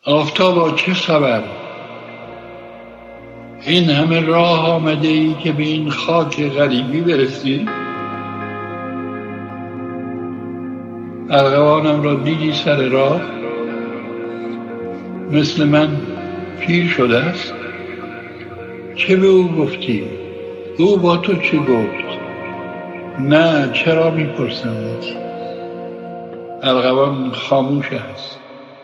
آفتابا چه خبر؟ این همه راه آمده ای که به این خاک غریبی برسی؟ ارغوانم را دیدی سر راه؟ مثل من پیر شده است؟ چه به او گفتی؟ او با تو چه گفت؟ نه، چرا میپرسمت؟ ارغوان خاموش است.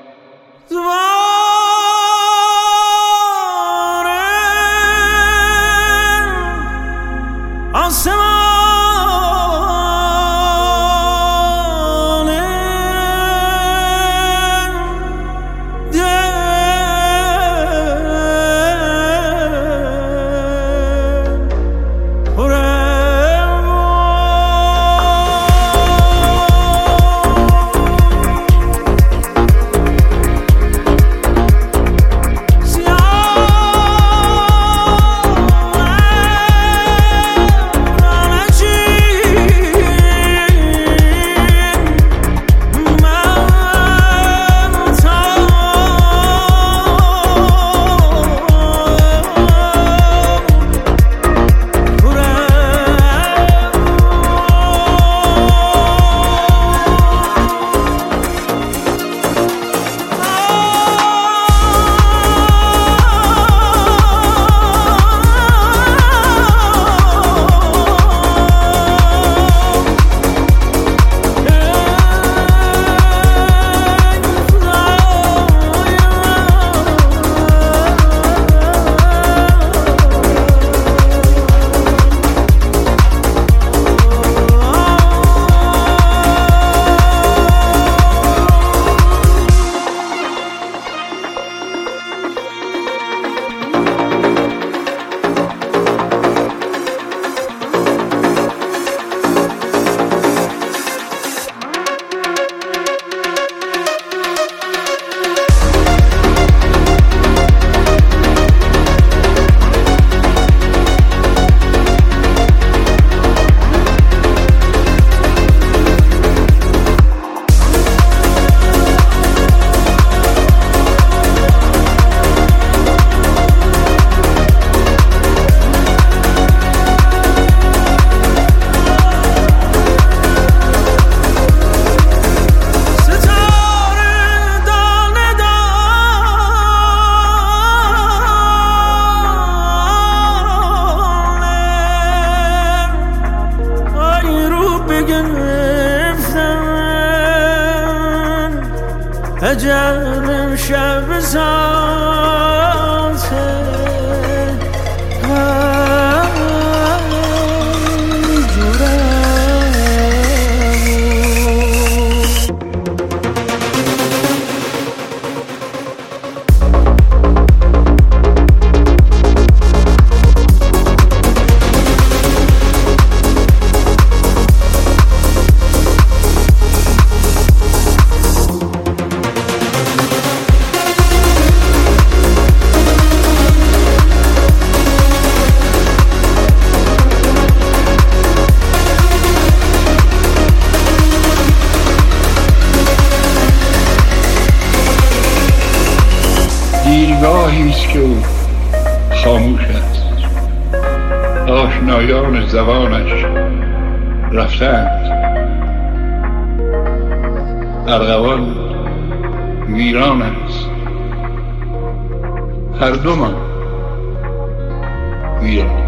عجب شب ذاته دیرگاهیست که او خاموش است. آشنایان زبانش رفتند. ارغوان ویران است. هر دومان ویران.